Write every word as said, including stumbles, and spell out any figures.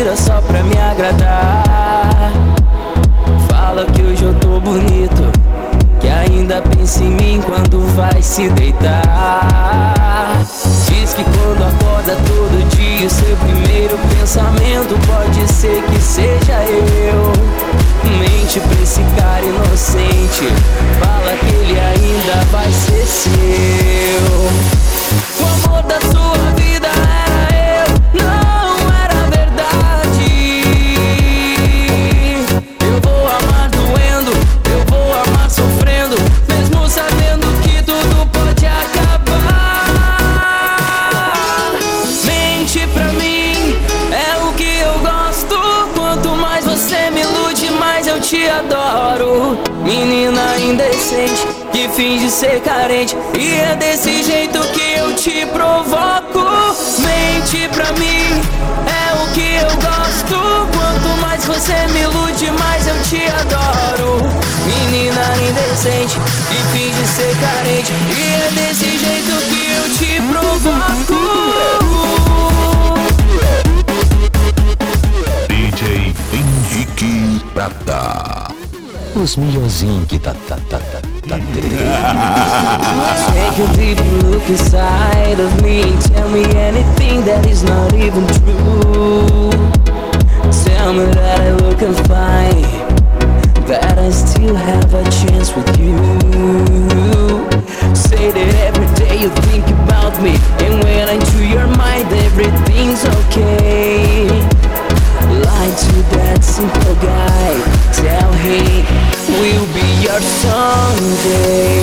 mentira só pra me agradar. Fala que hoje eu tô bonito, que ainda pensa em mim quando vai se deitar. Diz que quando acorda todo dia o seu primeiro pensamento pode ser que seja eu. Mente pra esse cara inocente, fala que ele ainda vai ser seu. O amor da sua vida era eu, não era verdade. Eu vou amar doendo, eu vou amar sofrendo, mesmo sabendo que tudo pode acabar. Mente pra mim, é o que eu gosto. Quanto mais você me ilude, mais eu te adoro. Menina indecente, que finge ser carente, e é desse jeito que eu te provoco. Mente pra mim, é o que eu gosto. Quanto mais você me ilude, mais eu te adoro. Menina indecente, que finge ser carente, e é desse jeito que eu te provoco. D J Henrique Prata, os melhorzinhos que tá, tá, tá, tá, tá Take a deep look inside of me and tell me anything that is not even true. Tell me that I look fine, that I still have a chance with you. Say that every day you think about me, and when I enter your mind everything's okay. Lie to that simple guy, tell him we'll be your someday.